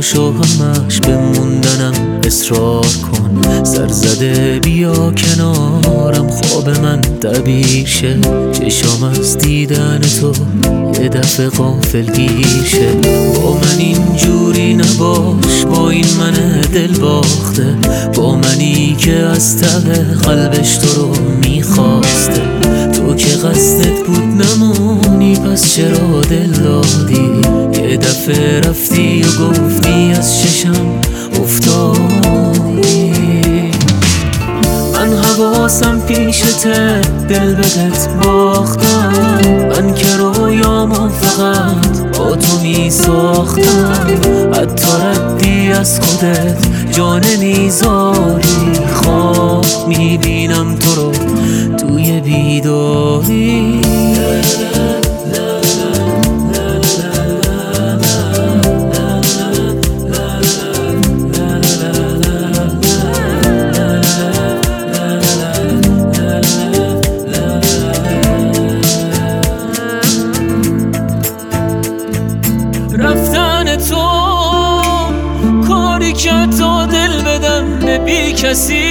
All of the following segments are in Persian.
پاشو همش بموندنم اصرار کن. سرزده بیا کنارم خواب من تعبیر شه. چشام از دیدن تو یه دفعه غافلگیر شه. با من اینجوری نباش، با این من دل باخته، با منی که از ته قلبش تو رو میخواسته. تو که قصدت بود نمونی پس چرا دل دادی؟ یه دفعه رفتی و گفتی از چشم افتادی. من حواسم پیشته دل بهت باختم، من که رویامو فقط با تو می ساختم. حتی ردی از خودت جا نمیذاری، خواب میبینم تو رو توی بیداری. رفتن تو کاری که تا دل بدم به بی کسی،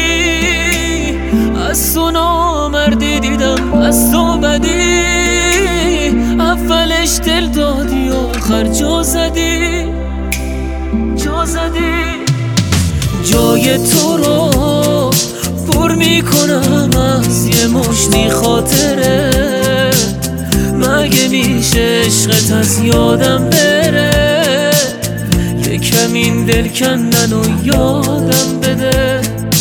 از تو نامردی دیدم از تو بدی. اولش دل دادی آخر جا زدی. جای تو رو پر میکنم از یه مشتی خاطره. مگه میشه عشقت از یادم بره؟ یکم این دل کندن و یادم بده.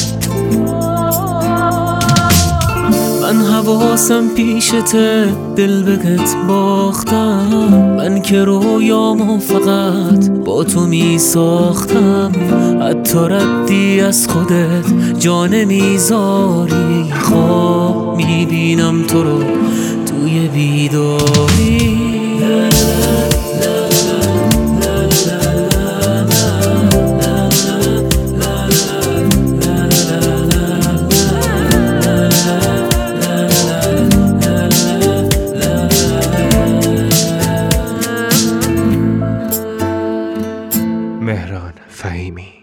من حواسم پیشته دل بهت باختم، من که رویامو فقط با تو می ساختم. حتی ردی از خودت جا نمیذاری، خواب میبینم تو رو توی بیداری. مهران فهیمی.